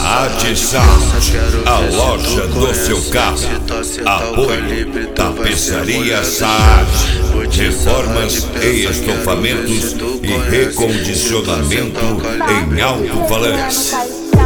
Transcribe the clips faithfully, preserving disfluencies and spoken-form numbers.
Saad Sound, a loja do seu carro. Apoio Tapeçaria Saad, reformas e estofamentos e recondicionamento em alto-falantes.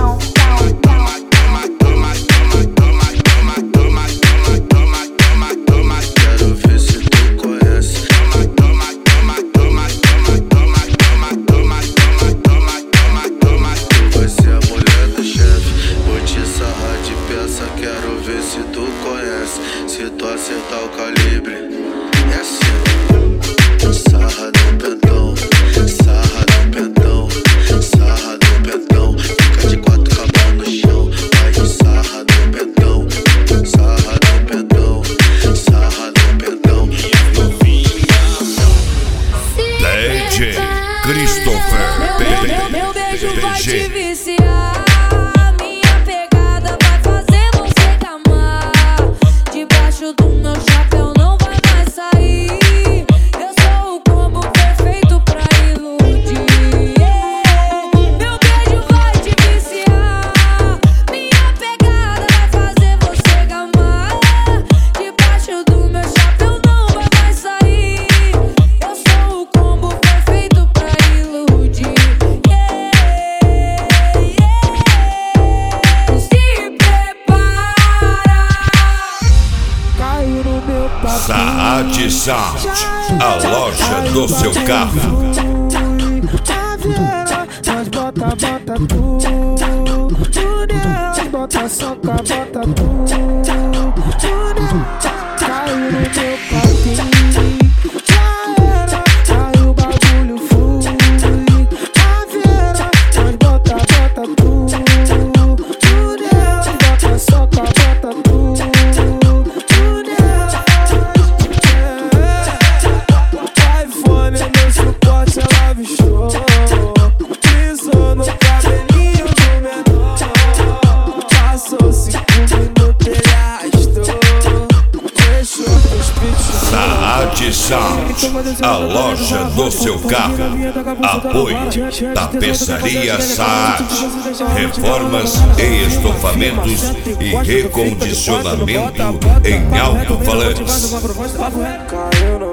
Quero ver se tu conhece, se tu acertar o calibre. É assim, sarra do pentão, sarra do pentão, sarra do pentão. Fica de quatro cabal no chão, vai de sarra do pentão, sarra do pentão, sarra do pentão. D J Christopher Meu, meu beijo vai te viciar. Saad Sound, a loja do seu carro. Nós bota, bota tudo, tudo, bota soca, bota tudo, tudo, caiu no meu patinho, já era, caiu o bagulho fui, a Vera, nós bota, bota tudo, tudo, bota soca, bota tudo. Saad Sound, a loja do seu carro. Apoio Tapeçaria Saad, reformas e estofamentos e recondicionamento em alto-falantes.